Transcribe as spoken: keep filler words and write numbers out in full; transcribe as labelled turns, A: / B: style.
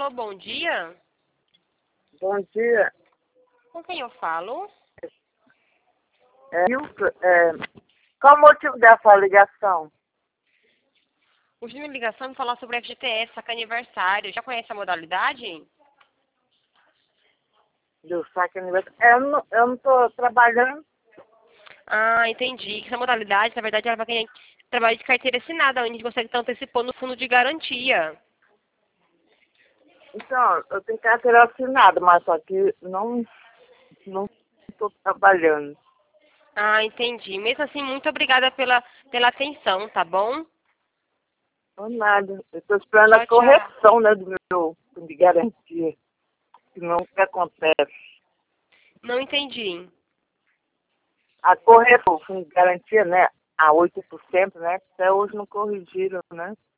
A: Alô, bom dia.
B: Bom dia.
A: Com quem eu falo?
B: É, Hilton, é, qual o motivo dessa ligação?
A: O de ligação me falar sobre o F G T S, saca aniversário. Já conhece a modalidade?
B: Do saque aniversário? É, eu não, eu não tô trabalhando.
A: Ah, entendi. Que essa modalidade, na verdade, ela vai ganhar trabalho de carteira assinada, onde a gente consegue estar antecipando o fundo de garantia.
B: Então, eu tenho carteira assinada, mas só que não não estou trabalhando.
A: Ah, entendi. Mesmo assim, muito obrigada pela, pela atenção, tá bom?
B: Não nada. Eu estou esperando a
A: Tchau, tchau.
B: correção, né, do meu fundo de garantia. Senão o que acontece?
A: Não entendi.
B: A correção, o fundo de garantia, né, a oito por cento, né, até hoje não corrigiram, né?